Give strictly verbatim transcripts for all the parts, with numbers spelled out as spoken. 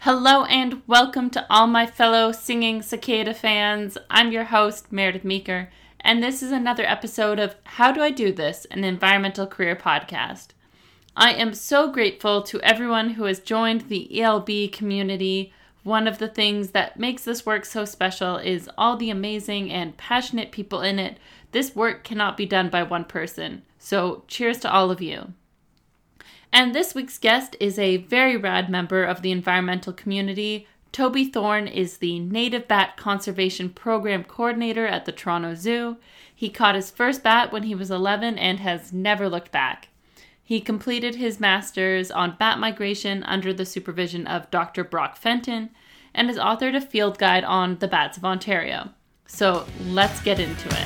Hello and welcome to all my fellow singing cicada fans. I'm your host, Meredith Meeker, and this is another episode of How Do I Do This, an environmental career podcast. I am so grateful to everyone who has joined the E L B community. One of the things that makes this work so special is all the amazing and passionate people in it. This work cannot be done by one person, so cheers to all of you. And this week's guest is a very rad member of the environmental community. Toby Thorne is the Native Bat Conservation Program Coordinator at the Toronto Zoo. He caught his first bat when he was eleven and has never looked back. He completed his master's on bat migration under the supervision of Doctor Brock Fenton and has authored a field guide on the bats of Ontario. So let's get into it.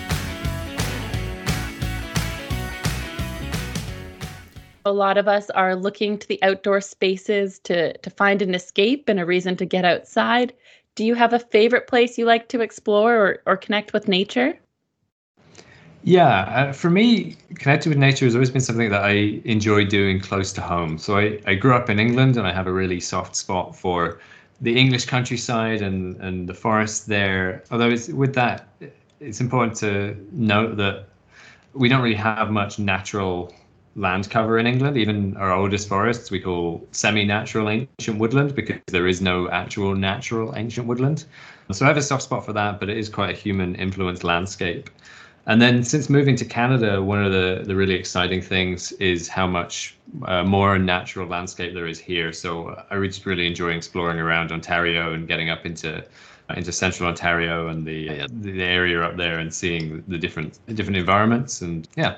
A lot of us are looking to the outdoor spaces to, to find an escape and a reason to get outside. Do you have a favorite place you like to explore or, or connect with nature? Yeah, uh, for me, connecting with nature has always been something that I enjoy doing close to home. So I, I grew up in England and I have a really soft spot for the English countryside and, and the forest there. Although it's, with that, it's important to note that we don't really have much natural land cover in England. Even our oldest forests we call semi-natural ancient woodland because there is no actual natural ancient woodland. So I have a soft spot for that, but it is quite a human influenced landscape. And then since moving to Canada, one of the, the really exciting things is how much uh, more natural landscape there is here. So I just really enjoy exploring around Ontario and getting up into into central Ontario and the the area up there and seeing the different different environments. And yeah.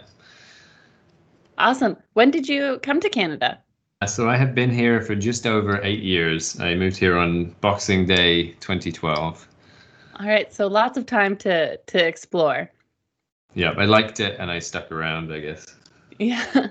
Awesome. When did you come to Canada? So I have been here for just over eight years. I moved here on Boxing Day twenty twelve. All right. So lots of time to, to explore. Yeah, I liked it and I stuck around, I guess. Yeah.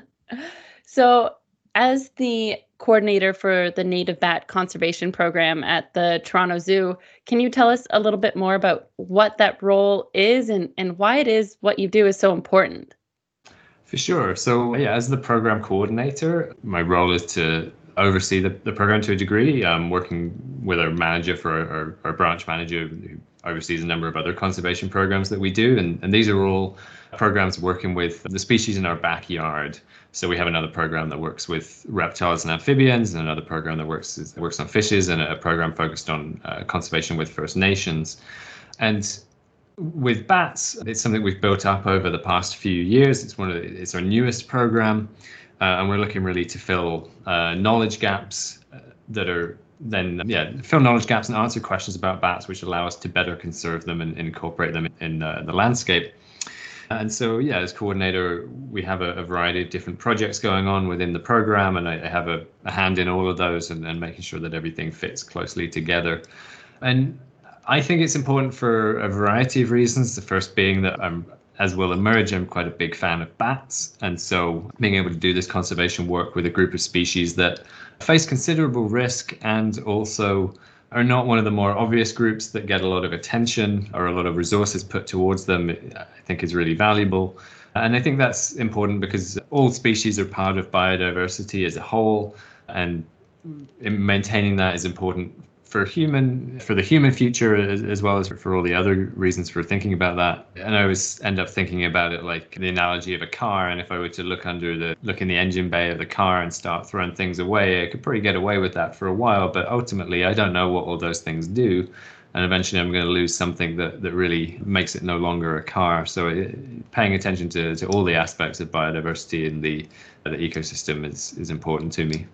So as the coordinator for the Native Bat Conservation Program at the Toronto Zoo, can you tell us a little bit more about what that role is and, and why it is what you do is so important? For sure. So yeah, as the program coordinator, my role is to oversee the, the program to a degree, um, working with our manager for our, our, our branch manager who oversees a number of other conservation programs that we do. And, and these are all programs working with the species in our backyard. So we have another program that works with reptiles and amphibians, and another program that works that works on fishes, and a program focused on uh, conservation with First Nations. And with bats, it's something we've built up over the past few years. It's one of the, it's our newest program, uh, and we're looking really to fill uh, knowledge gaps uh, that are then yeah fill knowledge gaps and answer questions about bats, which allow us to better conserve them and incorporate them in uh, the landscape. And so yeah, as coordinator, we have a, a variety of different projects going on within the program, and I, I have a, a hand in all of those and, and making sure that everything fits closely together. And I think it's important for a variety of reasons. The first being that I'm, as will emerge, I'm quite a big fan of bats. And so being able to do this conservation work with a group of species that face considerable risk and also are not one of the more obvious groups that get a lot of attention or a lot of resources put towards them, I think is really valuable. And I think that's important because all species are part of biodiversity as a whole, and maintaining that is important for human, for the human future, as, as well as for, for all the other reasons for thinking about that. And I always end up thinking about it like the analogy of a car. And if I were to look under the, look in the engine bay of the car and start throwing things away, I could probably get away with that for a while. But ultimately, I don't know what all those things do. And eventually I'm going to lose something that, that really makes it no longer a car. So it, paying attention to, to all the aspects of biodiversity and the, the ecosystem is, is important to me.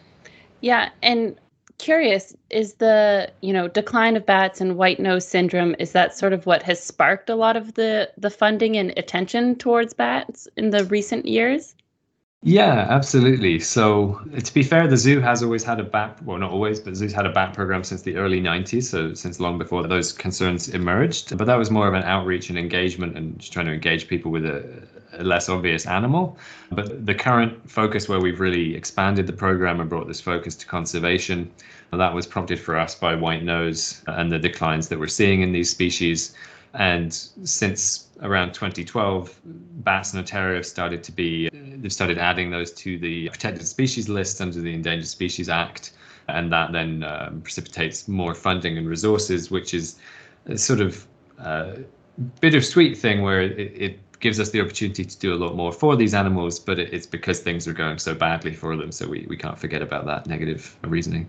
Yeah. And curious, is the, you know, decline of bats and white nose syndrome, is that sort of what has sparked a lot of the, the funding and attention towards bats in the recent years? Yeah, absolutely. So to be fair, the zoo has always had a bat, well, not always, but the zoo's had a bat program since the early nineties, so since long before those concerns emerged. But that was more of an outreach and engagement and just trying to engage people with a, a less obvious animal. But the current focus where we've really expanded the program and brought this focus to conservation, well, that was prompted for us by white nose and the declines that we're seeing in these species. And since around twenty twelve, bats in Ontario have started to be, they've started adding those to the protected species list under the Endangered Species Act. And that then um, precipitates more funding and resources, which is a sort of uh, bittersweet thing where it, it gives us the opportunity to do a lot more for these animals, but it, it's because things are going so badly for them. So we, we can't forget about that negative reasoning.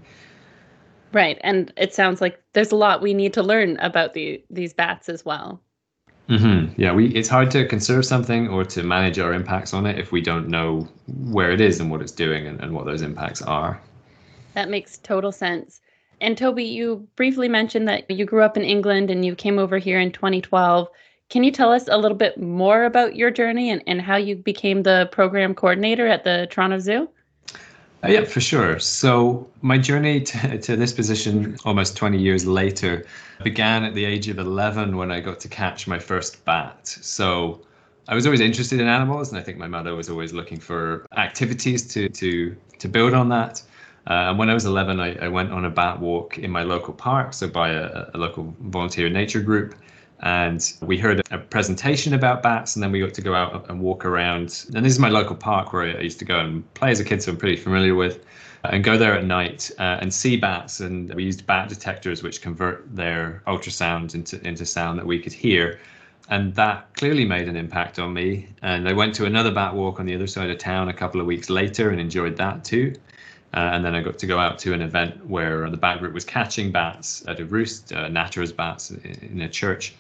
Right. And it sounds like there's a lot we need to learn about the these bats as well. Mm-hmm. Yeah, we it's hard to conserve something or to manage our impacts on it if we don't know where it is and what it's doing and, and what those impacts are. That makes total sense. And Toby, you briefly mentioned that you grew up in England and you came over here in twenty twelve. Can you tell us a little bit more about your journey and, and how you became the program coordinator at the Toronto Zoo? Uh, yeah, for sure. So my journey to, to this position almost twenty years later began at the age of eleven when I got to catch my first bat. So I was always interested in animals, and I think my mother was always looking for activities to to to build on that. Uh, and when I was eleven, I, I went on a bat walk in my local park, so by a, a local volunteer nature group. And we heard a presentation about bats, and then we got to go out and walk around. And this is my local park where I used to go and play as a kid, so I'm pretty familiar with, and go there at night uh, and see bats. And we used bat detectors, which convert their ultrasound into, into sound that we could hear. And that clearly made an impact on me. And I went to another bat walk on the other side of town a couple of weeks later and enjoyed that too. Uh, and then I got to go out to an event where the bat group was catching bats at a roost, uh, Natterer's bats in a church.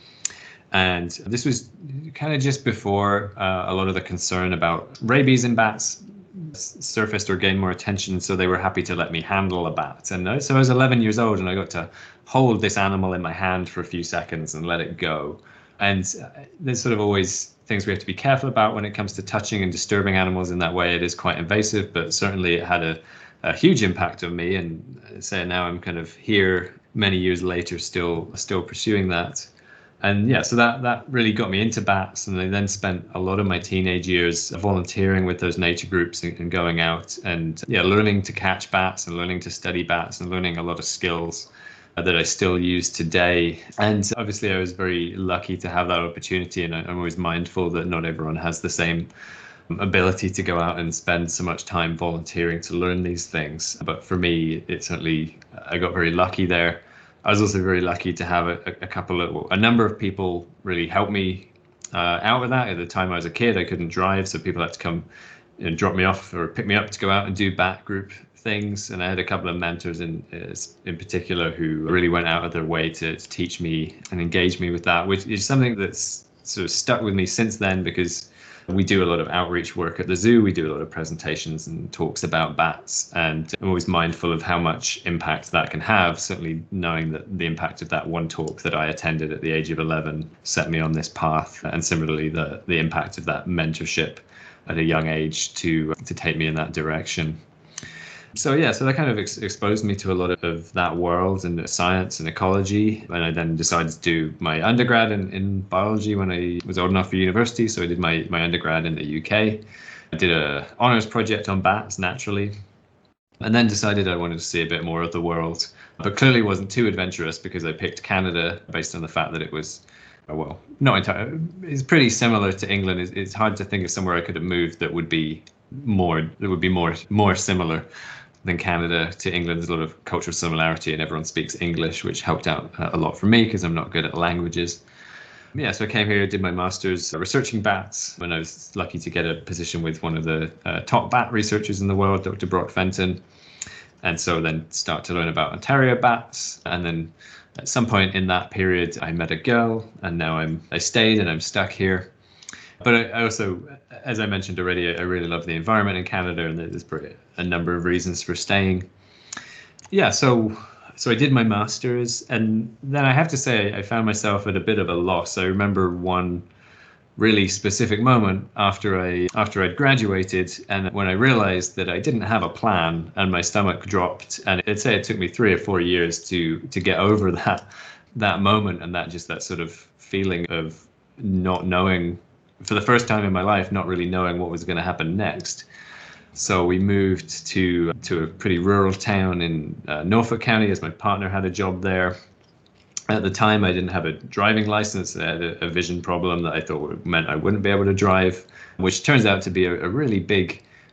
And this was kind of just before uh, a lot of the concern about rabies in bats surfaced or gained more attention. So they were happy to let me handle a bat. And so I was eleven years old and I got to hold this animal in my hand for a few seconds and let it go. And there's sort of always things we have to be careful about when it comes to touching and disturbing animals in that way. It is quite invasive, but certainly it had a a huge impact on me, and say now I'm kind of here many years later still still pursuing that. And yeah, so that that really got me into bats, and I then spent a lot of my teenage years volunteering with those nature groups and, and going out and yeah learning to catch bats and learning to study bats and learning a lot of skills that I still use today. And obviously I was very lucky to have that opportunity, and I'm always mindful that not everyone has the same ability to go out and spend so much time volunteering to learn these things. But for me, it certainly, I got very lucky there. I was also very lucky to have a, a couple of, a number of people really help me uh, out with that. At the time I was a kid, I couldn't drive, so people had to come and drop me off or pick me up to go out and do bat group things. And I had a couple of mentors in in particular who really went out of their way to, to teach me and engage me with that, which is something that's sort of stuck with me since then, because we do a lot of outreach work at the zoo. We do a lot of presentations and talks about bats, and I'm always mindful of how much impact that can have, certainly knowing that the impact of that one talk that I attended at the age of eleven set me on this path, and similarly the the impact of that mentorship at a young age to to take me in that direction. So yeah, so that kind of ex- exposed me to a lot of that world and science and ecology. And I then decided to do my undergrad in, in biology when I was old enough for university. So I did my, my undergrad in the U K. I did a honours project on bats, naturally, and then decided I wanted to see a bit more of the world. But clearly wasn't too adventurous, because I picked Canada based on the fact that it was, well, not entirely, it's pretty similar to England. It's, it's hard to think of somewhere I could have moved that would be more, that would be more, more similar than Canada to England. There's a lot of cultural similarity, and everyone speaks English, which helped out a lot for me because I'm not good at languages. Yeah, so I came here, did my master's researching bats, when I was lucky to get a position with one of the uh, top bat researchers in the world, Doctor Brock Fenton. And so then start to learn about Ontario bats. And then at some point in that period, I met a girl, and now I'm I stayed and I'm stuck here. But I also, as I mentioned already, I really love the environment in Canada, and there's a number of reasons for staying. Yeah, so so I did my master's, and then I have to say I found myself at a bit of a loss. I remember one really specific moment after I after I'd graduated, and when I realized that I didn't have a plan, and my stomach dropped, and I'd say it took me three or four years to to get over that that moment, and that just that sort of feeling of not knowing, for the first time in my life, not really knowing what was going to happen next. So we moved to to a pretty rural town in uh, Norfolk County, as my partner had a job there. At the time, I didn't have a driving license. I had a, a vision problem that I thought meant I wouldn't be able to drive, which turns out to be a, a really big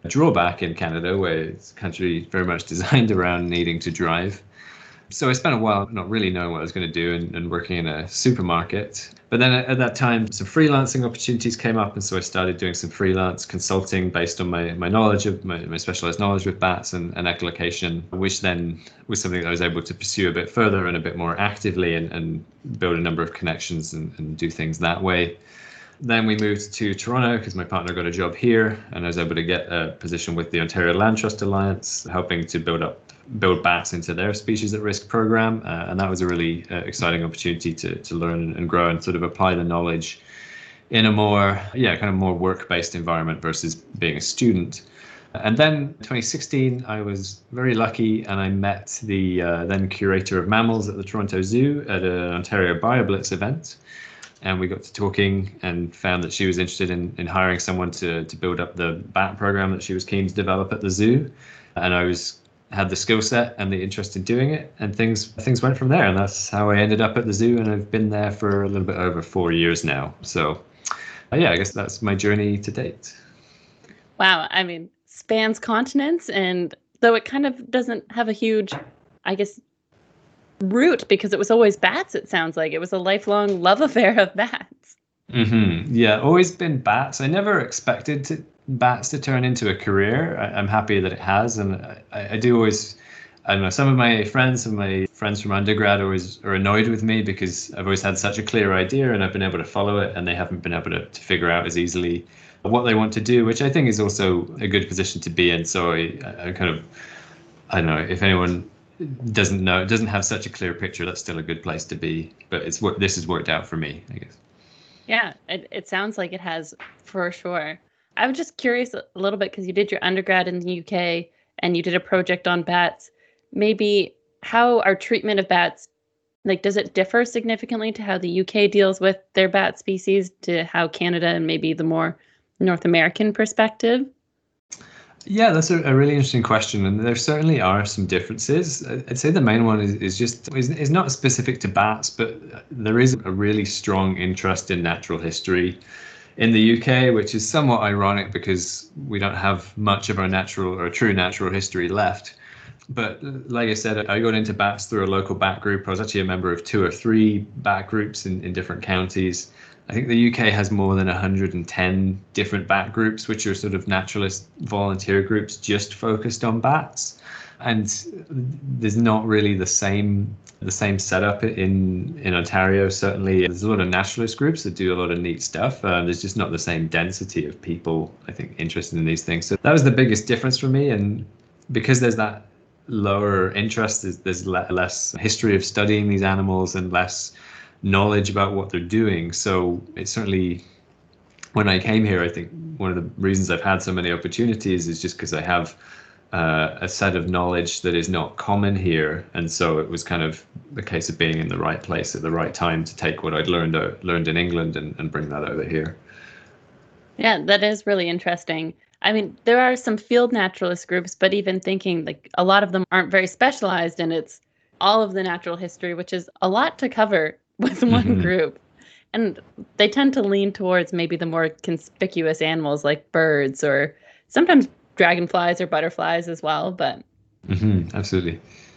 drawback in Canada, where it's a country very much designed around needing to drive. So I spent a while not really knowing what I was going to do and, and working in a supermarket. But then at, at that time, some freelancing opportunities came up. And so I started doing some freelance consulting based on my, my knowledge of my, my specialized knowledge with bats and, and echolocation, which then was something that I was able to pursue a bit further and a bit more actively and, and build a number of connections and, and do things that way. Then we moved to Toronto because my partner got a job here, and I was able to get a position with the Ontario Land Trust Alliance, helping to build up build bats into their species at risk program. Uh, and that was a really uh, exciting opportunity to to learn and grow and sort of apply the knowledge in a more, yeah, kind of more work-based environment versus being a student. And then twenty sixteen, I was very lucky and I met the uh, then curator of mammals at the Toronto Zoo at an Ontario BioBlitz event. And we got to talking and found that she was interested in, in hiring someone to, to build up the bat program that she was keen to develop at the zoo. And I was had the skill set and the interest in doing it, and things things went from there. And that's how I ended up at the zoo, and I've been there for a little bit over four years now. So uh, yeah, I guess that's my journey to date. Wow. I mean, spans continents, and though it kind of doesn't have a huge, I guess, root, because it was always bats, it sounds like. It was a lifelong love affair of bats. Mm-hmm. Yeah, always been bats. I never expected to, bats to turn into a career. I, I'm happy that it has, and I, I do always, I don't know, some of my friends and my friends from undergrad always are annoyed with me because I've always had such a clear idea and I've been able to follow it, and they haven't been able to, to figure out as easily what they want to do, which I think is also a good position to be in. So I, I kind of, I don't know, if anyone doesn't know, doesn't have such a clear picture, that's still a good place to be. But it's what this has worked out for me, I guess. Yeah, it, it sounds like it has for sure. I was just curious a little bit because you did your undergrad in the U K and you did a project on bats. Maybe how our treatment of bats, like, does it differ significantly to how the U K deals with their bat species to how Canada and maybe the more North American perspective? Yeah, that's a, a really interesting question, and there certainly are some differences. I'd say the main one is, is just is, is not specific to bats, but there is a really strong interest in natural history in the U K, which is somewhat ironic because we don't have much of our natural or true natural history left. But like I said, I got into bats through a local bat group. I was actually a member of two or three bat groups in, in different counties. I think the U K has more than one hundred ten different bat groups, which are sort of naturalist volunteer groups just focused on bats. And there's not really the same the same setup in, in Ontario. Certainly, there's a lot of naturalist groups that do a lot of neat stuff. Uh, there's just not the same density of people, I think, interested in these things. So that was the biggest difference for me. And because there's that lower interest, there's, there's less history of studying these animals and less knowledge about what they're doing. So it's certainly, when I came here, I think one of the reasons I've had so many opportunities is just because I have uh, a set of knowledge that is not common here. And so it was kind of the case of being in the right place at the right time to take what I'd learned uh, learned in England and, and bring that over here. Yeah, that is really interesting. I mean, there are some field naturalist groups, but even thinking, like, a lot of them aren't very specialized, and it's all of the natural history, which is a lot to cover with one mm-hmm. group. And they tend to lean towards maybe the more conspicuous animals like birds or sometimes dragonflies or butterflies as well. But mm-hmm, absolutely.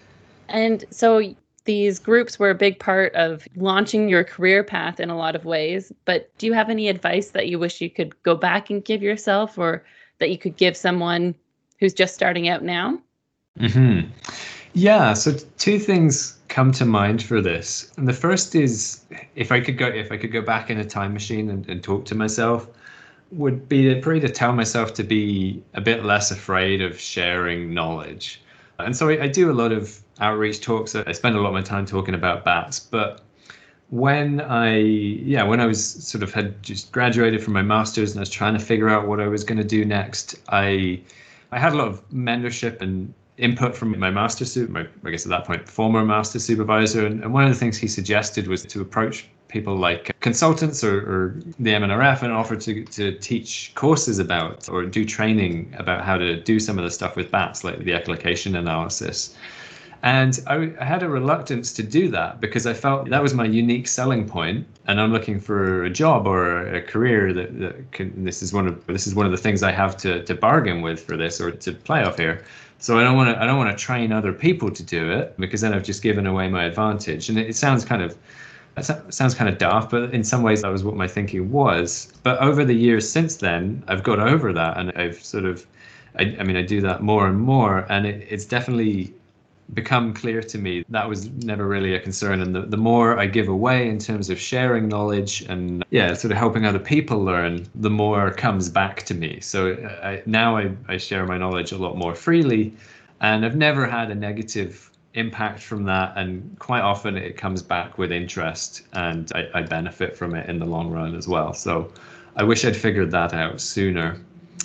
And so these groups were a big part of launching your career path in a lot of ways. But do you have any advice that you wish you could go back and give yourself, or that you could give someone who's just starting out now? Mm-hmm. Yeah, so two things come to mind for this. And the first is, if I could go if I could go back in a time machine and, and talk to myself, would be to, probably to tell myself to be a bit less afraid of sharing knowledge. And so I, I do a lot of outreach talks. I spend a lot of my time talking about bats. But when I yeah, when I was sort of had just graduated from my master's and I was trying to figure out what I was going to do next, I I had a lot of mentorship and input from my master, my, I guess at that point, former master supervisor. And, and one of the things he suggested was to approach people like consultants or, or the M N R F and offer to, to teach courses about or do training about how to do some of the stuff with bats, like the echolocation analysis. And I, I had a reluctance to do that because I felt that was my unique selling point, and I'm looking for a job or a career that, that can. This is one of this is one of the things I have to to bargain with for this or to play off here. So I don't want to I don't want to train other people to do it, because then I've just given away my advantage. And it, it sounds kind of that sounds kind of daft, but in some ways that was what my thinking was. But over the years since then, I've got over that, and I've sort of I, I mean I do that more and more, and it, it's definitely become clear to me that was never really a concern. And the, the more I give away in terms of sharing knowledge and yeah sort of helping other people learn, the more comes back to me. So I, now I, I share my knowledge a lot more freely, and I've never had a negative impact from that, and quite often it comes back with interest, and I, I benefit from it in the long run as well. So I wish I'd figured that out sooner.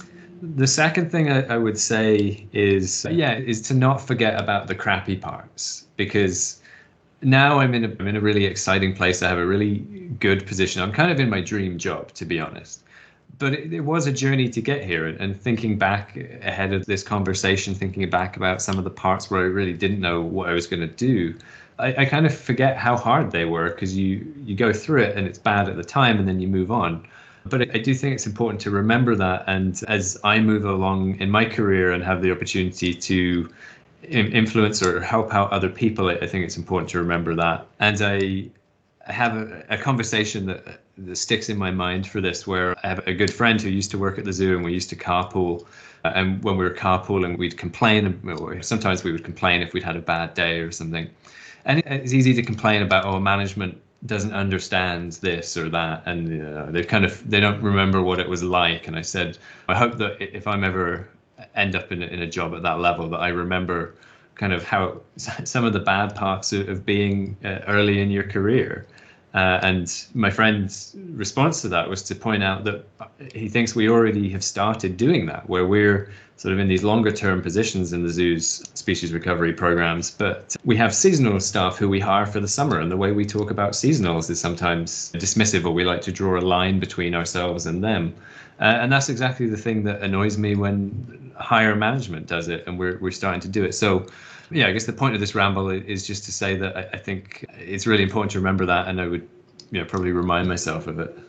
The second thing I, I would say is, yeah, is to not forget about the crappy parts, because now I'm in a, I'm in a really exciting place. I have a really good position. I'm kind of in my dream job, to be honest. But it, it was a journey to get here, and, and thinking back ahead of this conversation, thinking back about some of the parts where I really didn't know what I was going to do, I, I kind of forget how hard they were, because you, you go through it and it's bad at the time and then you move on. But I do think it's important to remember that. And as I move along in my career and have the opportunity to influence or help out other people, I think it's important to remember that. And I have a, a conversation that, that sticks in my mind for this, where I have a good friend who used to work at the zoo, and we used to carpool. And when we were carpooling, we'd complain. Or sometimes we would complain if we'd had a bad day or something. And it's easy to complain about, oh, management doesn't understand this or that, and uh, they kind of they don't remember what it was like. And I said, I hope that if I'm ever end up in a, in a job at that level, that I remember kind of how some of the bad parts of, of being uh, early in your career. Uh, and my friend's response to that was to point out that he thinks we already have started doing that, where we're sort of in these longer term positions in the zoo's species recovery programs. But we have seasonal staff who we hire for the summer, and the way we talk about seasonals is sometimes dismissive, or we like to draw a line between ourselves and them. Uh, and that's exactly the thing that annoys me when higher management does it, and we're we're starting to do it. So yeah, I guess the point of this ramble is just to say that I, I think it's really important to remember that, and I would, you know, probably remind myself of it.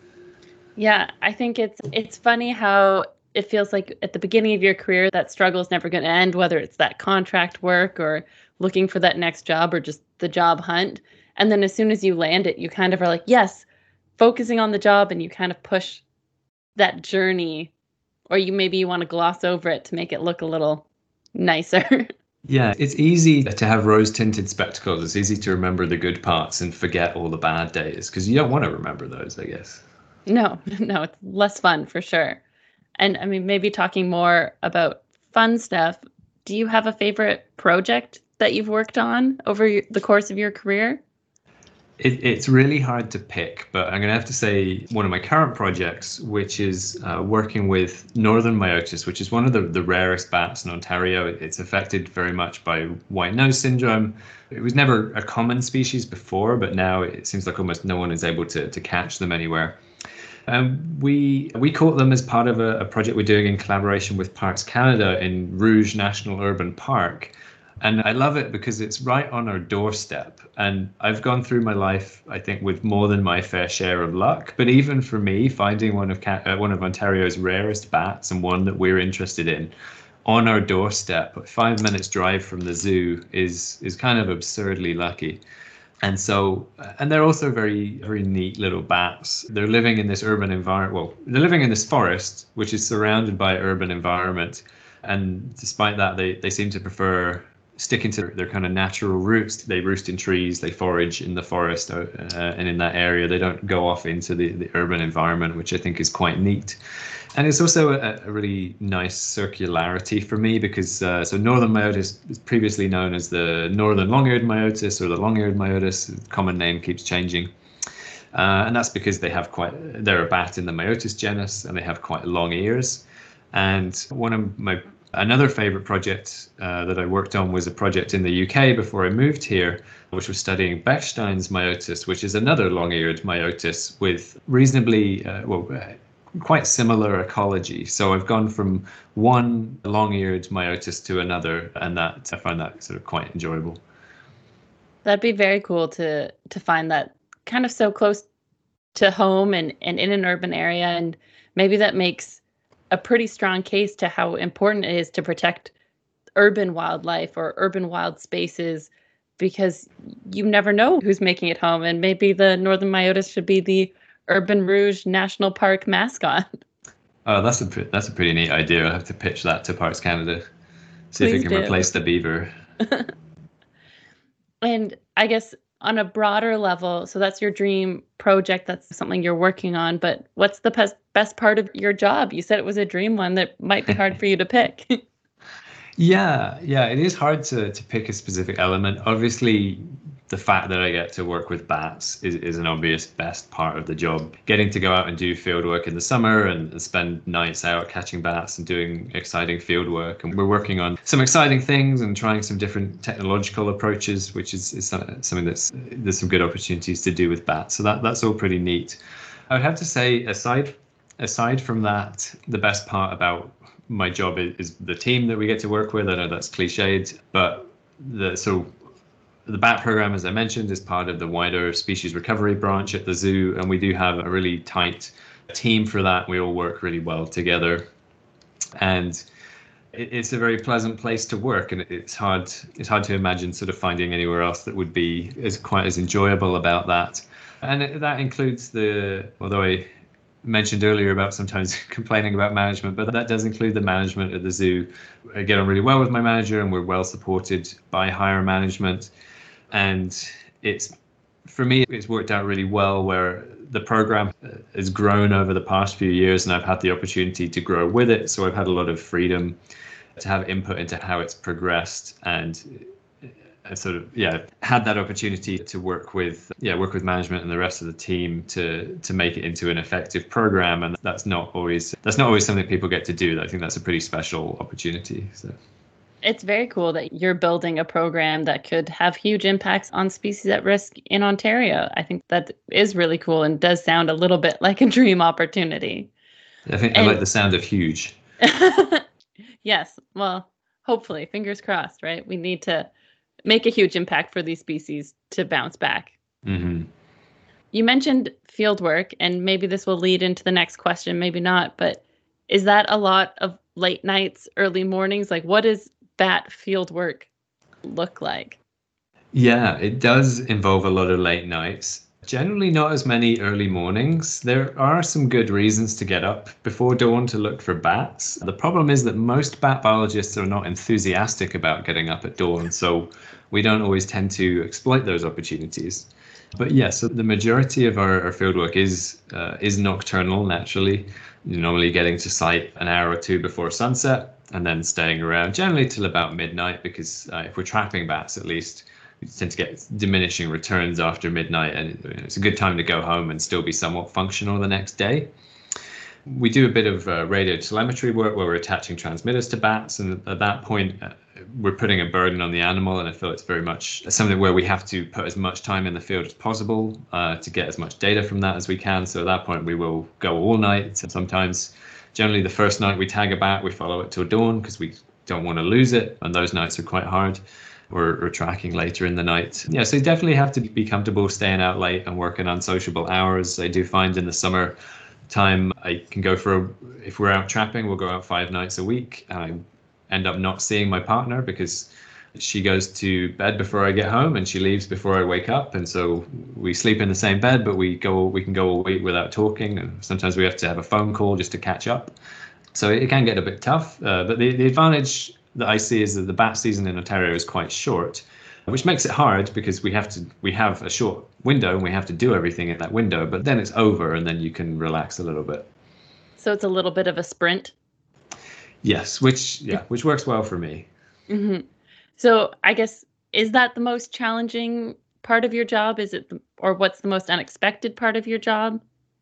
Yeah, I think it's it's funny how it feels like at the beginning of your career that struggle is never going to end, whether it's that contract work or looking for that next job or just the job hunt. And then as soon as you land it, you kind of are like, yes, focusing on the job, and you kind of push that journey, or you maybe you want to gloss over it to make it look a little nicer. Yeah, it's easy to have rose-tinted spectacles. It's easy to remember the good parts and forget all the bad days, because you don't want to remember those, I guess. No, no, it's less fun for sure. And I mean, maybe talking more about fun stuff, do you have a favorite project that you've worked on over your, the course of your career? It, it's really hard to pick, but I'm going to have to say one of my current projects, which is uh, working with northern myotis, which is one of the, the rarest bats in Ontario. It's affected very much by white nose syndrome. It was never a common species before, but now it seems like almost no one is able to, to catch them anywhere. Um, we we caught them as part of a, a project we're doing in collaboration with Parks Canada in Rouge National Urban Park. And I love it because it's right on our doorstep. And I've gone through my life, I think, with more than my fair share of luck. But even for me, finding one of uh, one of Ontario's rarest bats, and one that we're interested in, on our doorstep, five minutes drive from the zoo, is is kind of absurdly lucky. And so, and they're also very, very neat little bats. They're living in this urban environment. Well, they're living in this forest, which is surrounded by urban environment. And despite that, they, they seem to prefer sticking to their kind of natural roots. They roost in trees, they forage in the forest, uh, and in that area. They don't go off into the, the urban environment, which I think is quite neat. And it's also a, a really nice circularity for me, because uh, so northern myotis is previously known as the northern long-eared myotis, or the long-eared myotis. The common name keeps changing. Uh, and that's because they have quite, they're a bat in the Myotis genus, and they have quite long ears. And one of my Another favorite project uh, that I worked on was a project in the U K before I moved here, which was studying Bechstein's myotis, which is another long-eared myotis with reasonably, uh, well, uh, quite similar ecology. So I've gone from one long-eared myotis to another, and that I find that sort of quite enjoyable. That'd be very cool to to find that kind of so close to home and, and in an urban area. And maybe that makes a pretty strong case to how important it is to protect urban wildlife or urban wild spaces, because you never know who's making it home. And maybe the northern myotis should be the Urban Rouge National Park mascot. Oh, that's a that's a pretty neat idea. I'll have to pitch that to Parks Canada. See Please if we can do. replace the beaver. And I guess on a broader level, so that's your dream project, that's something you're working on, but what's the best best part of your job? You said it was a dream one that might be hard for you to pick. Yeah, yeah, it is hard to, to pick a specific element. Obviously, the fact that I get to work with bats is, is an obvious best part of the job. Getting to go out and do field work in the summer and, and spend nights out catching bats and doing exciting field work. And we're working on some exciting things and trying some different technological approaches, which is, is something that's there's some good opportunities to do with bats. So that, that's all pretty neat. I would have to say, aside aside from that, the best part about my job is, is the team that we get to work with. I know that's cliched, but the so the bat program, as I mentioned, is part of the wider species recovery branch at the zoo, and we do have a really tight team for that. We all work really well together, and it, it's a very pleasant place to work. And it's hard it's hard to imagine sort of finding anywhere else that would be as quite as enjoyable about that. And it, that includes the although I mentioned earlier about sometimes complaining about management, but that does include the management at the zoo. I get on really well with my manager, and we're well supported by higher management. And it's, for me, it's worked out really well where the program has grown over the past few years, and I've had the opportunity to grow with it. So I've had a lot of freedom to have input into how it's progressed, and I sort of yeah had that opportunity to work with yeah work with management and the rest of the team to to make it into an effective program. And that's not always that's not always something people get to do. I think that's a pretty special opportunity. So it's very cool that you're building a program that could have huge impacts on species at risk in Ontario. I think that is really cool and does sound a little bit like a dream opportunity. I think and, I like the sound of huge. Yes, well, hopefully, fingers crossed, right? We need to make a huge impact for these species to bounce back. Mm-hmm. You mentioned field work, and maybe this will lead into the next question, maybe not, but is that a lot of late nights, early mornings? Like, what does bat field work look like? Yeah, it does involve a lot of late nights. Generally not as many early mornings. There are some good reasons to get up before dawn to look for bats. The problem is that most bat biologists are not enthusiastic about getting up at dawn, so we don't always tend to exploit those opportunities. But yes, yeah, so the majority of our, our fieldwork is uh, is nocturnal, naturally. You're normally getting to site an hour or two before sunset and then staying around, generally till about midnight, because uh, if we're trapping bats, at least, we tend to get diminishing returns after midnight, and it's a good time to go home and still be somewhat functional the next day. We do a bit of uh, radio telemetry work where we're attaching transmitters to bats, and at that point uh, we're putting a burden on the animal, and I feel it's very much something where we have to put as much time in the field as possible uh, to get as much data from that as we can. So at that point we will go all night. Sometimes, generally the first night we tag a bat, we follow it till dawn because we don't want to lose it, and those nights are quite hard. Or, or tracking later in the night. Yeah, so you definitely have to be comfortable staying out late and working on sociable hours. I do find in the summer time I can go for, a, if we're out trapping, we'll go out five nights a week. And I end up not seeing my partner because she goes to bed before I get home and she leaves before I wake up. And so we sleep in the same bed, but we go we can go a week without talking. And sometimes we have to have a phone call just to catch up. So it can get a bit tough. Uh, but the, the advantage that I see is that the bat season in Ontario is quite short, which makes it hard because we have to we have a short window and we have to do everything in that window, but then it's over and then you can relax a little bit. So it's a little bit of a sprint. Yes, which yeah, which works well for me. Mm-hmm. So I guess, is that the most challenging part of your job? Is it, the, or what's the most unexpected part of your job?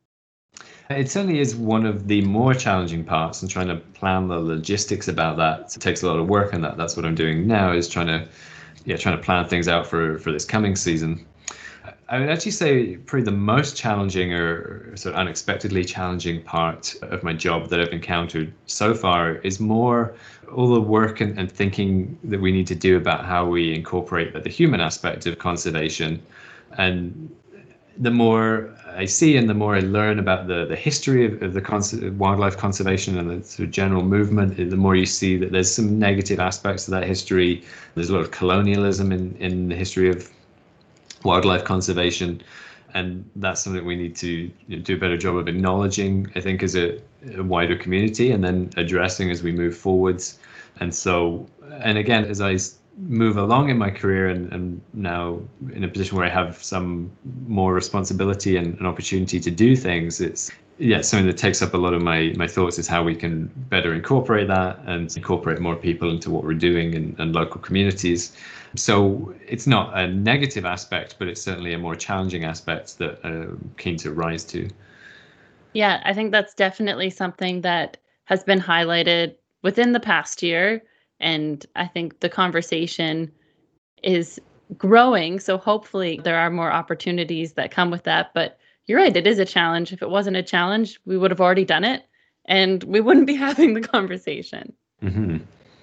It certainly is one of the more challenging parts, and trying to plan the logistics about that. It takes a lot of work, and that that's what I'm doing now, is trying to yeah trying to plan things out for for this coming season. I would actually say probably the most challenging or sort of unexpectedly challenging part of my job that I've encountered so far is more all the work and, and thinking that we need to do about how we incorporate the human aspect of conservation. And the more I see and the more I learn about the, the history of, of the cons- wildlife conservation and the sort of general movement, the more you see that there's some negative aspects of that history. There's a lot of colonialism in, in the history of wildlife conservation, and that's something we need to you know, do a better job of acknowledging, I think, as a, a wider community, and then addressing as we move forwards. And so, and again, as I move along in my career and, and now in a position where I have some more responsibility and an opportunity to do things, it's yeah something that takes up a lot of my my thoughts is how we can better incorporate that and incorporate more people into what we're doing in, in local communities. So it's not a negative aspect, but it's certainly a more challenging aspect that I'm keen to rise to. Yeah, I think that's definitely something that has been highlighted within the past year. And I think the conversation is growing. So hopefully there are more opportunities that come with that. But you're right, it is a challenge. If it wasn't a challenge, we would have already done it and we wouldn't be having the conversation. Mm-hmm.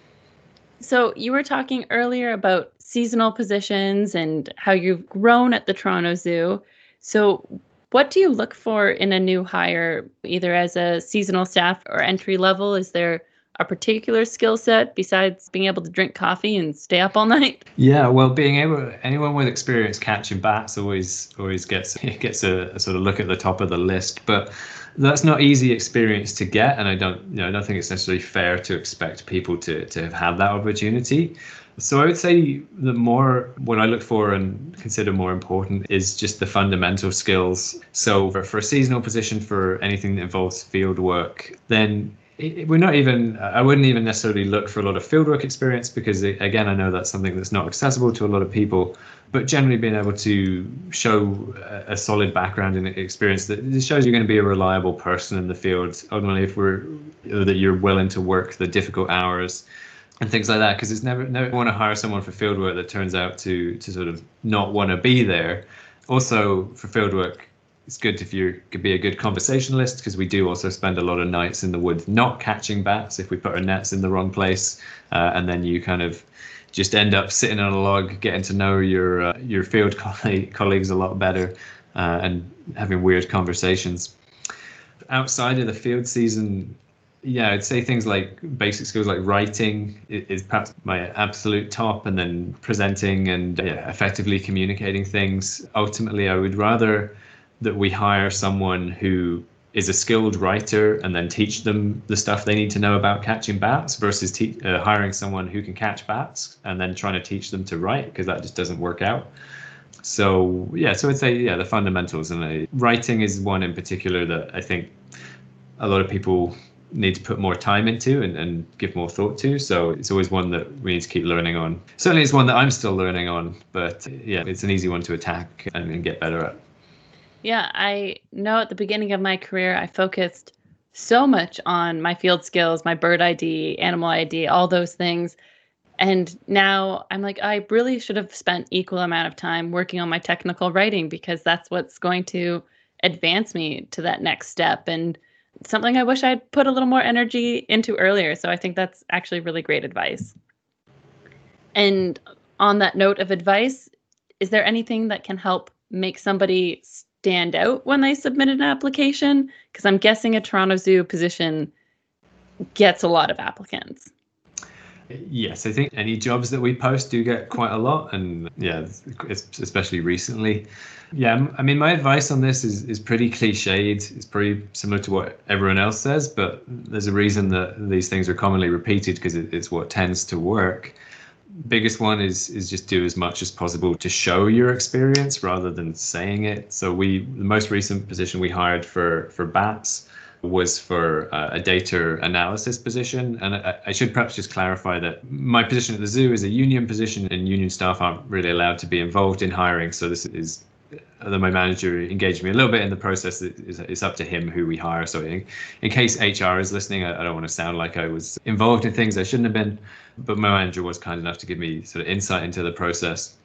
So you were talking earlier about seasonal positions and how you've grown at the Toronto Zoo. So what do you look for in a new hire, either as a seasonal staff or entry level? Is there a particular skill set besides being able to drink coffee and stay up all night? Yeah, well, being able, anyone with experience catching bats always always gets gets a, a sort of look at the top of the list. But that's not easy experience to get, and I don't, you know, I don't think it's necessarily fair to expect people to to have had that opportunity. So I would say the more, what I look for and consider more important is just the fundamental skills. So for, for a seasonal position, for anything that involves field work, then it, we're not even, I wouldn't even necessarily look for a lot of fieldwork experience because, it, again, I know that's something that's not accessible to a lot of people. But generally being able to show a, a solid background and experience that shows you're going to be a reliable person in the field. Ultimately, if we're that you're willing to work the difficult hours and things like that, because it's never never want to hire someone for fieldwork that turns out to to sort of not want to be there. Also, for fieldwork, it's good if you could be a good conversationalist, because we do also spend a lot of nights in the woods not catching bats if we put our nets in the wrong place, uh, and then you kind of just end up sitting on a log, getting to know your uh, your field colleague, colleagues a lot better, uh, and having weird conversations. Outside of the field season, yeah, I'd say things like basic skills like writing is perhaps my absolute top, and then presenting and yeah, effectively communicating things. Ultimately, I would rather that we hire someone who is a skilled writer and then teach them the stuff they need to know about catching bats versus te- uh, hiring someone who can catch bats and then trying to teach them to write, because that just doesn't work out. So yeah, so I'd say yeah, the fundamentals, and uh, writing is one in particular that I think a lot of people need to put more time into and, and give more thought to. So it's always one that we need to keep learning on. Certainly it's one that I'm still learning on, but yeah, it's an easy one to attack and, and get better at. Yeah, I know at the beginning of my career, I focused so much on my field skills, my bird I D, animal I D, all those things. And now I'm like, I really should have spent equal amount of time working on my technical writing, because that's what's going to advance me to that next step. And something I wish I'd put a little more energy into earlier. So I think that's actually really great advice. And on that note of advice, is there anything that can help make somebody stand out when they submit an application? Because I'm guessing a Toronto Zoo position gets a lot of applicants. Yes, I think any jobs that we post do get quite a lot, and yeah, especially recently. Yeah, I mean, my advice on this is, is pretty cliched. It's pretty similar to what everyone else says, but there's a reason that these things are commonly repeated, because it, it's what tends to work. Biggest one is is just do as much as possible to show your experience rather than saying it. So we, the most recent position we hired for for bats was for uh, a data analysis position. And I, I should perhaps just clarify that my position at the zoo is a union position, and union staff aren't really allowed to be involved in hiring. So this is, although my manager engaged me a little bit in the process, it's, it's up to him who we hire. So in, in case H R is listening, I, I don't want to sound like I was involved in things I shouldn't have been, but my manager was kind enough to give me sort of insight into the process.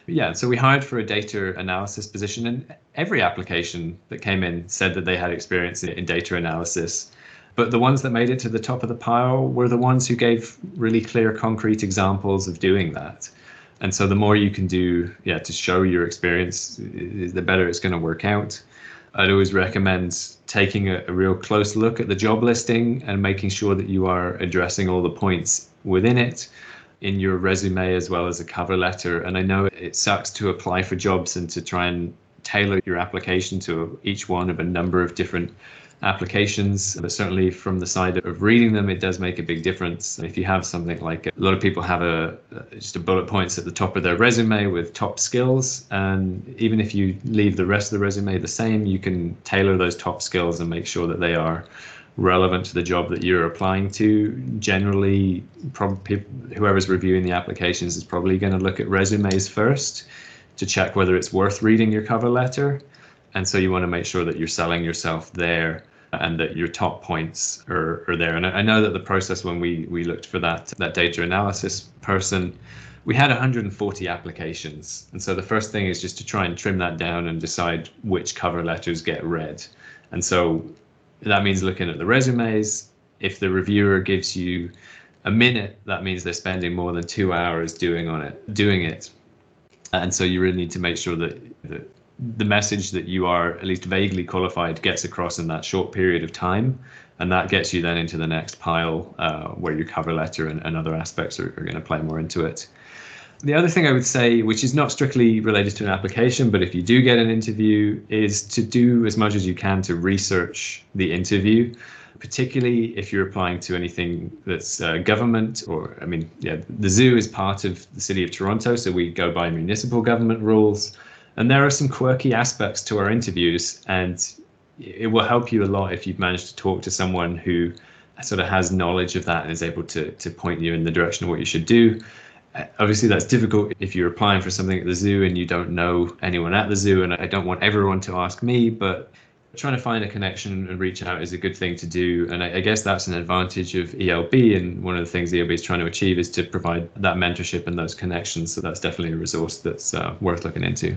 Yeah, so we hired for a data analysis position, and every application that came in said that they had experience in, in data analysis. But the ones that made it to the top of the pile were the ones who gave really clear, concrete examples of doing that. And so the more you can do, yeah, to show your experience, the better it's going to work out. I'd always recommend taking a, a real close look at the job listing and making sure that you are addressing all the points within it in your resume as well as a cover letter. And I know it sucks to apply for jobs and to try and tailor your application to each one of a number of different applications, but certainly from the side of reading them, it does make a big difference. If you have something like, a lot of people have a just a bullet points at the top of their resume with top skills, and even if you leave the rest of the resume the same, you can tailor those top skills and make sure that they are relevant to the job that you're applying to. Generally, probably whoever's reviewing the applications is probably going to look at resumes first to check whether it's worth reading your cover letter. And so you want to make sure that you're selling yourself there and that your top points are, are there. And I know that the process when we we looked for that that data analysis person, we had one hundred forty applications. And so the first thing is just to try and trim that down and decide which cover letters get read. And so that means looking at the resumes. If the reviewer gives you a minute, that means they're spending more than two hours doing on it, doing it. And so you really need to make sure that, that the message that you are at least vaguely qualified gets across in that short period of time. And that gets you then into the next pile uh, where your cover letter and, and other aspects are, are going to play more into it. The other thing I would say, which is not strictly related to an application, but if you do get an interview, is to do as much as you can to research the interview, particularly if you're applying to anything that's uh, government or, I mean, yeah, the zoo is part of the City of Toronto, so we go by municipal government rules. And there are some quirky aspects to our interviews, and it will help you a lot if you've managed to talk to someone who sort of has knowledge of that and is able to to point you in the direction of what you should do. Obviously, that's difficult if you're applying for something at the zoo and you don't know anyone at the zoo, and I don't want everyone to ask me, but trying to find a connection and reach out is a good thing to do. And I, I guess that's an advantage of E L B, and one of the things E L B is trying to achieve is to provide that mentorship and those connections. So that's definitely a resource that's uh, worth looking into.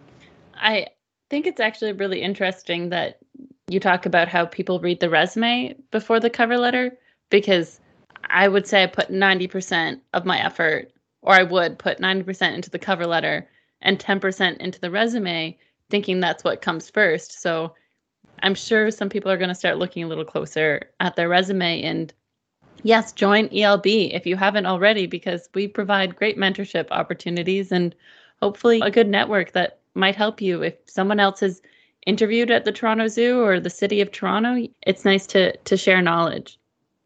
I think it's actually really interesting that you talk about how people read the resume before the cover letter, because I would say I put ninety percent of my effort, or I would put ninety percent into the cover letter and ten percent into the resume, thinking that's what comes first. So I'm sure some people are going to start looking a little closer at their resume. And yes, join E L B if you haven't already, because we provide great mentorship opportunities and hopefully a good network that might help you. If someone else has interviewed at the Toronto Zoo or the City of Toronto, it's nice to to share knowledge.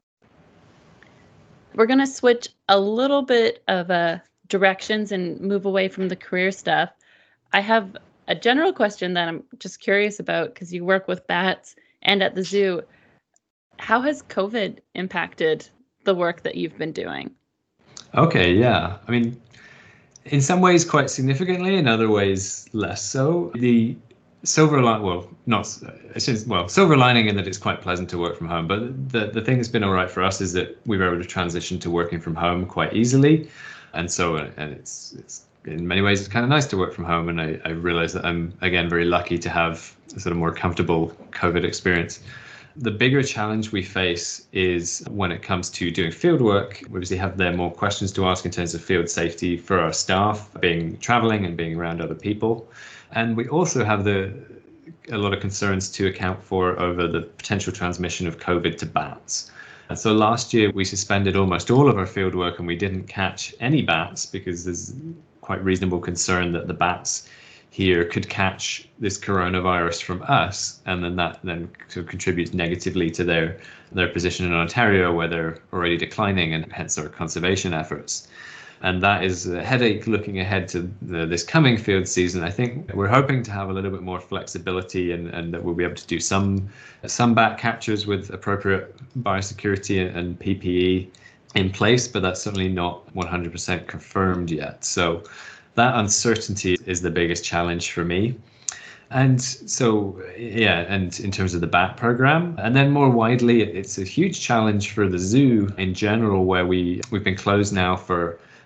We're going to switch a little bit of uh, directions and move away from the career stuff. I have a general question that I'm just curious about, because you work with bats and at the zoo. How has COVID impacted the work that you've been doing? Okay, yeah. I mean, in some ways quite significantly, in other ways less so. The silver lining, well, not, well, silver lining in that it's quite pleasant to work from home, but the, the thing that's been all right for us is that we were able to transition to working from home quite easily. And so, and it's, it's in many ways, it's kind of nice to work from home. And I, I realize that I'm, again, very lucky to have a sort of more comfortable COVID experience. The bigger challenge we face is when it comes to doing field work. We obviously have there more questions to ask in terms of field safety for our staff, being traveling and being around other people. And we also have the a lot of concerns to account for over the potential transmission of COVID to bats. And so last year we suspended almost all of our field work and we didn't catch any bats because there's quite reasonable concern that the bats here could catch this coronavirus from us, and then that then sort of contributes negatively to their their position in Ontario, where they're already declining, and hence our conservation efforts. And that is a headache looking ahead to the, this coming field season. I think we're hoping to have a little bit more flexibility, and, and that we'll be able to do some some bat captures with appropriate biosecurity and P P E in place, but that's certainly not one hundred percent confirmed yet. So that uncertainty is the biggest challenge for me. And so, yeah, and in terms of the bat program, and then more widely, it's a huge challenge for the zoo in general, where we, we've been closed now for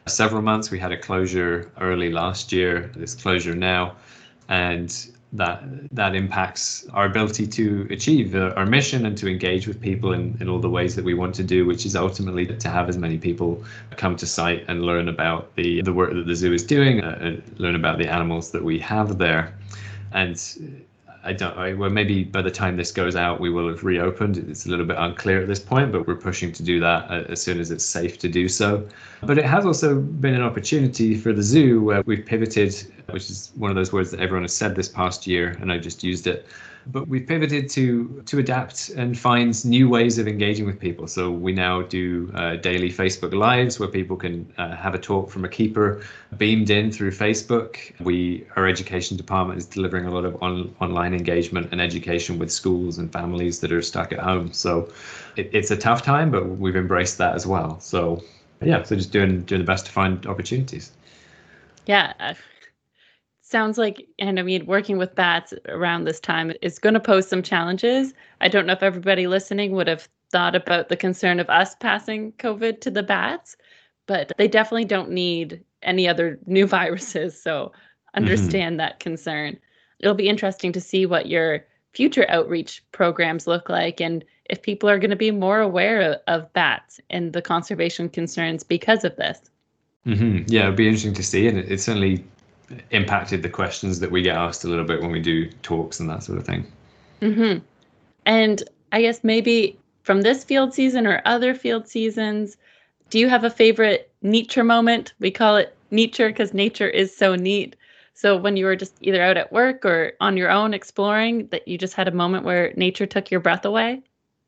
several months. We had a closure early last year, this closure now, and that that impacts our ability to achieve uh, our mission and to engage with people in, in all the ways that we want to do, which is ultimately to have as many people come to site and learn about the, the work that the zoo is doing, uh, and learn about the animals that we have there. And I don't I, well, maybe by the time this goes out, we will have reopened. It's a little bit unclear at this point, but we're pushing to do that as soon as it's safe to do so. But it has also been an opportunity for the zoo where we've pivoted, which is one of those words that everyone has said this past year, and I just used it. But we've pivoted to to adapt and find new ways of engaging with people. So we now do uh, daily Facebook Lives where people can uh, have a talk from a keeper beamed in through Facebook. We, our education department is delivering a lot of on, online engagement and education with schools and families that are stuck at home. So it, it's a tough time, but we've embraced that as well. So yeah, so just doing doing the best to find opportunities. Yeah. Sounds like, and I mean, working with bats around this time is going to pose some challenges. I don't know if everybody listening would have thought about the concern of us passing COVID to the bats, but they definitely don't need any other new viruses. So understand mm-hmm. that concern. It'll be interesting to see what your future outreach programs look like and if people are going to be more aware of bats and the conservation concerns because of this. Mm-hmm. Yeah, it'll be interesting to see. And it, it certainly impacted the questions that we get asked a little bit when we do talks and that sort of thing. Mm-hmm. And I guess maybe from this field season or other field seasons, do you have a favorite nature moment? We call it nature because nature is so neat. So when you were just either out at work or on your own exploring, that you just had a moment where nature took your breath away?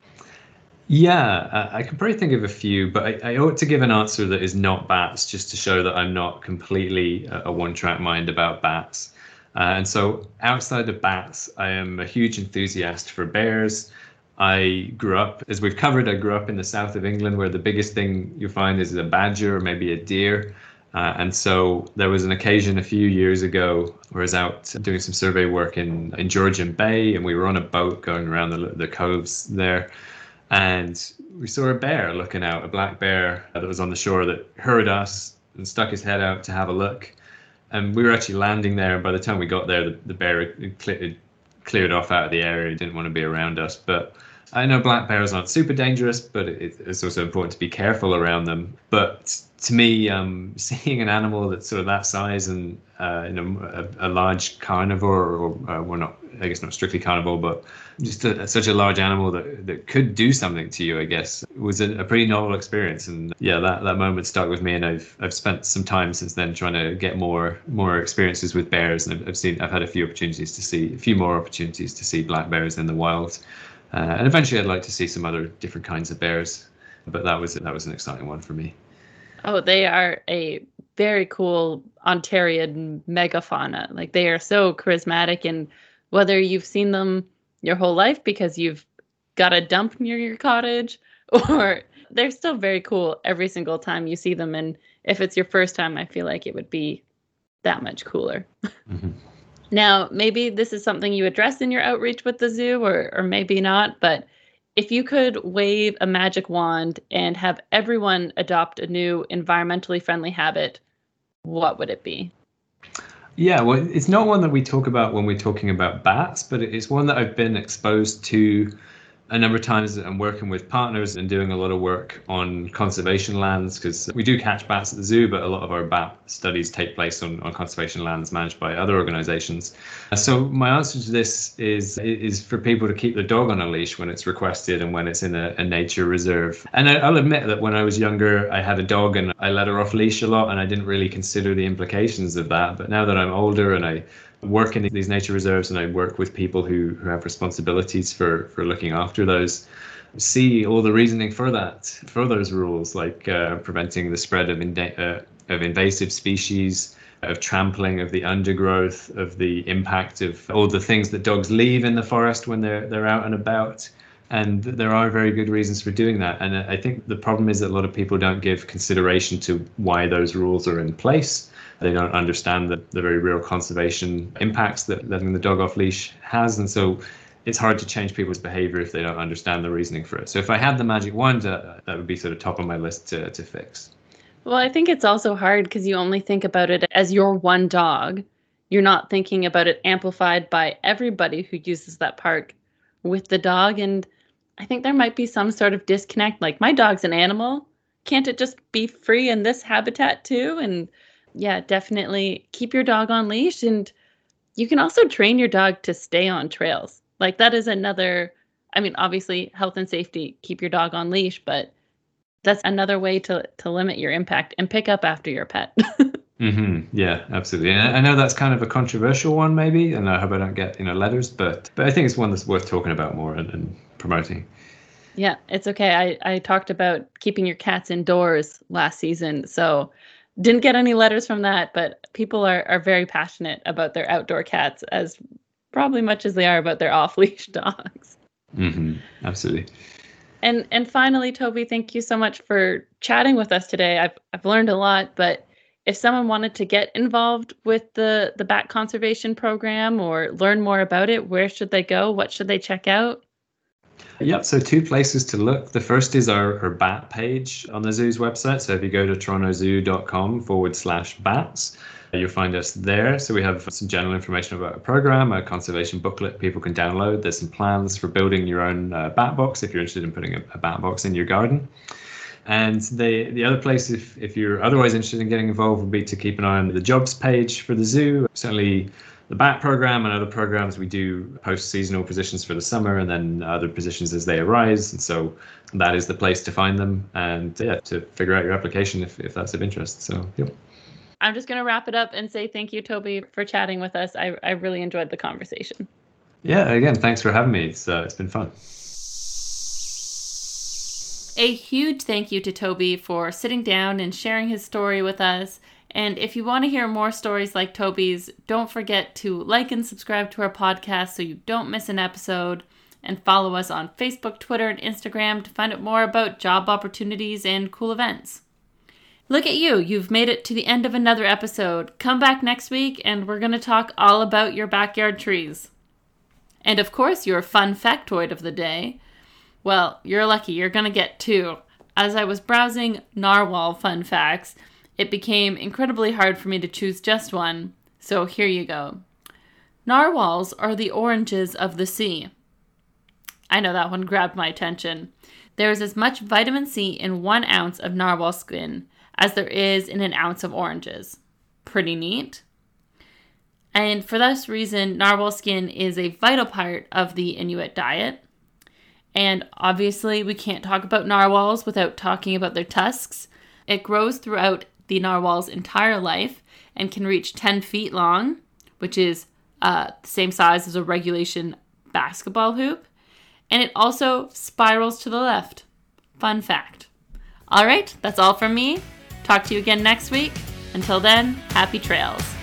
Yeah, I can probably think of a few, but I, I ought to give an answer that is not bats, just to show that I'm not completely a, a one-track mind about bats. Uh, and so outside of bats, I am a huge enthusiast for bears. I grew up, as we've covered, I grew up in the south of England where the biggest thing you find is a badger or maybe a deer. Uh, and so there was an occasion a few years ago where I was out doing some survey work in, in Georgian Bay, and we were on a boat going around the, the coves there. And we saw a bear looking out, a black bear that was on the shore that heard us and stuck his head out to have a look. And we were actually landing there. And by the time we got there, the, the bear had cleared, cleared off out of the area. He didn't want to be around us. But I know black bears aren't super dangerous, but it, it's also important to be careful around them. But to me, um, seeing an animal that's sort of that size and uh, you know, a, a large carnivore, or uh, well, not, I guess not strictly carnivore, but just a, such a large animal that, that could do something to you, I guess, was a, a pretty novel experience. And yeah, that, that moment stuck with me, and I've I've spent some time since then trying to get more more experiences with bears, and I've, I've seen I've had a few opportunities to see a few more opportunities to see black bears in the wild, uh, and eventually I'd like to see some other different kinds of bears, but that was that was an exciting one for me. Oh, they are a very cool Ontarian megafauna. Like, they are so charismatic, and whether you've seen them your whole life because you've got a dump near your cottage, or they're still very cool every single time you see them. And if it's your first time, I feel like it would be that much cooler. Mm-hmm. Now, maybe this is something you address in your outreach with the zoo, or or maybe not, but if you could wave a magic wand and have everyone adopt a new environmentally friendly habit, what would it be? Yeah, well, it's not one that we talk about when we're talking about bats, but it's one that I've been exposed to a number of times. I'm working with partners and doing a lot of work on conservation lands, because we do catch bats at the zoo, but a lot of our bat studies take place on, on conservation lands managed by other organizations. So my answer to this is is for people to keep the dog on a leash when it's requested and when it's in a, a nature reserve. And I, I'll admit that when I was younger, I had a dog and I let her off leash a lot, and I didn't really consider the implications of that. But now that I'm older and I work in these nature reserves and I work with people who, who have responsibilities for, for looking after those, see all the reasoning for that, for those rules, like uh, preventing the spread of, inda- uh, of invasive species, of trampling of the undergrowth, of the impact of all the things that dogs leave in the forest when they're they're out and about. And there are very good reasons for doing that. And I think the problem is that a lot of people don't give consideration to why those rules are in place. They don't understand the, the very real conservation impacts that letting the dog off leash has. And so it's hard to change people's behavior if they don't understand the reasoning for it. So if I had the magic wand, uh, that would be sort of top of my list to, to fix. Well, I think it's also hard because you only think about it as your one dog. You're not thinking about it amplified by everybody who uses that park with the dog. And I think there might be some sort of disconnect. Like, my dog's an animal. Can't it just be free in this habitat too? And yeah, definitely keep your dog on leash. And you can also train your dog to stay on trails. Like, that is another, I mean, obviously health and safety, keep your dog on leash, but that's another way to, to limit your impact and pick up after your pet. Mm-hmm. Yeah, absolutely. And I know that's kind of a controversial one, maybe, and I hope I don't get, you know, letters, but but I think it's one that's worth talking about more and, and promoting. Yeah, it's okay. I, I talked about keeping your cats indoors last season, so didn't get any letters from that, but people are, are very passionate about their outdoor cats as probably much as they are about their off-leash dogs. Mm-hmm. Absolutely. And and finally, Toby, thank you so much for chatting with us today. I've I've learned a lot, but if someone wanted to get involved with the, the bat conservation program or learn more about it, where should they go? What should they check out? Yep, so two places to look. The first is our, our bat page on the zoo's website. So if you go to torontozoo.com forward slash bats, you'll find us there. So we have some general information about our program, a conservation booklet people can download. There's some plans for building your own uh, bat box if you're interested in putting a, a bat box in your garden. And the the other place, if, if you're otherwise interested in getting involved, would be to keep an eye on the jobs page for the zoo. Certainly the bat program and other programs, we do post seasonal positions for the summer and then other positions as they arise. And so that is the place to find them and yeah, to figure out your application if, if that's of interest. So, yep. I'm just going to wrap it up and say thank you, Toby, for chatting with us. I, I really enjoyed the conversation. Yeah, again, thanks for having me. It's uh, it's been fun. A huge thank you to Toby for sitting down and sharing his story with us. And if you want to hear more stories like Toby's, don't forget to like and subscribe to our podcast so you don't miss an episode. And follow us on Facebook, Twitter, and Instagram to find out more about job opportunities and cool events. Look at you. You've made it to the end of another episode. Come back next week and we're going to talk all about your backyard trees. And of course, your fun factoid of the day. Well, you're lucky. You're going to get two. As I was browsing narwhal fun facts, it became incredibly hard for me to choose just one. So here you go. Narwhals are the oranges of the sea. I know that one grabbed my attention. There is as much vitamin C in one ounce of narwhal skin as there is in an ounce of oranges. Pretty neat. And for this reason, narwhal skin is a vital part of the Inuit diet. And obviously, we can't talk about narwhals without talking about their tusks. It grows throughout the narwhal's entire life and can reach ten feet long, which is uh, the same size as a regulation basketball hoop. And it also spirals to the left. Fun fact. All right, that's all from me. Talk to you again next week. Until then, happy trails.